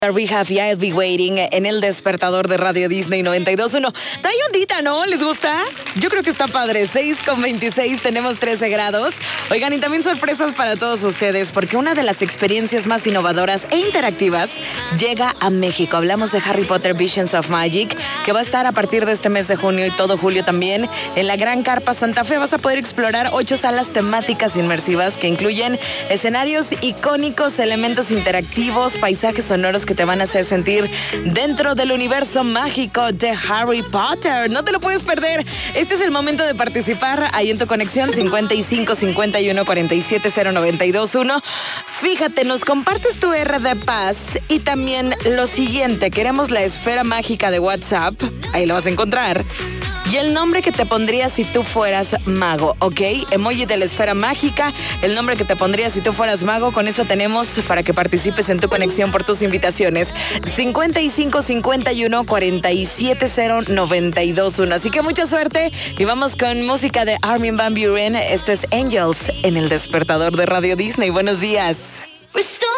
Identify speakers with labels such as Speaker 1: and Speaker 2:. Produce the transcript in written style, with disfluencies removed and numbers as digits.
Speaker 1: Rehab y I'll Be Waiting en el despertador de Radio Disney 92.1. Trae ondita, ¿no? ¿Les gusta? Yo creo que está padre. 6:26, tenemos 13 grados. Oigan, y también sorpresas para todos ustedes, porque una de las experiencias más innovadoras e interactivas llega a México. Hablamos de Harry Potter Visions of Magic, que va a estar a partir de este mes de junio y todo julio también en la Gran Carpa Santa Fe. Vas a poder explorar 8 salas temáticas inmersivas que incluyen escenarios icónicos, elementos interactivos, paisajes sonoros que te van a hacer sentir dentro del universo mágico de Harry Potter. No te lo puedes perder. Este es el momento de participar ahí en tu conexión 55 51 47 0921. Fíjate, nos compartes tu R de paz y también lo siguiente, queremos la esfera mágica de WhatsApp, ahí lo vas a encontrar. Y el nombre que te pondrías si tú fueras mago, ¿ok? Emoji de la esfera mágica, el nombre que te pondrías si tú fueras mago. Con eso tenemos para que participes en tu conexión por tus invitaciones. 55 51 47 0921. Así que mucha suerte y vamos con música de Armin van Buuren. Esto es Angels en el despertador de Radio Disney. Buenos días.